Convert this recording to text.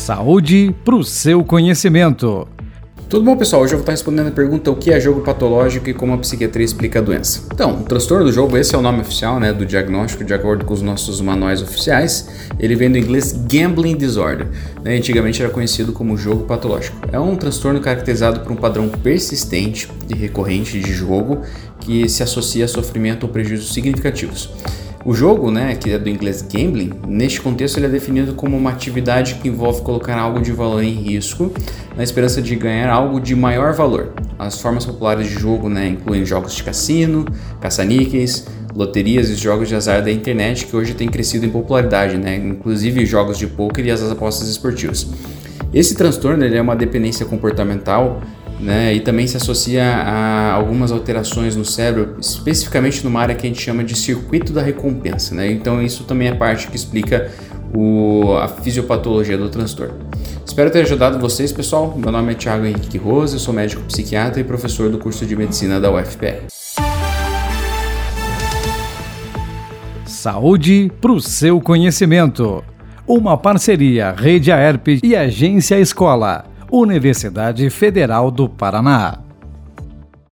Saúde para o seu conhecimento. Tudo bom, pessoal? Hoje eu vou estar respondendo a pergunta: o que é jogo patológico e como a psiquiatria explica a doença. Então, o transtorno do jogo, esse é o nome oficial, do diagnóstico, de acordo com os nossos manuais oficiais. Ele vem do inglês Gambling Disorder. Antigamente era conhecido como jogo patológico. É um transtorno caracterizado por um padrão persistente e recorrente de jogo que se associa a sofrimento ou prejuízos significativos. O jogo, que é do inglês gambling, neste contexto ele é definido como uma atividade que envolve colocar algo de valor em risco na esperança de ganhar algo de maior valor. As formas populares de jogo incluem jogos de cassino, caça-níqueis, loterias e jogos de azar da internet, que hoje têm crescido em popularidade, inclusive jogos de pôquer e as apostas esportivas. Esse transtorno ele é uma dependência comportamental, e também se associa a algumas alterações no cérebro, especificamente numa área que a gente chama de circuito da recompensa. Então isso também é parte que explica a fisiopatologia do transtorno. Espero ter ajudado vocês, pessoal. Meu nome é Thiago Henrique Rose, eu sou médico psiquiatra e professor do curso de medicina da UFPR. Saúde para o seu conhecimento. Uma parceria Rede Aerp e Agência Escola, Universidade Federal do Paraná.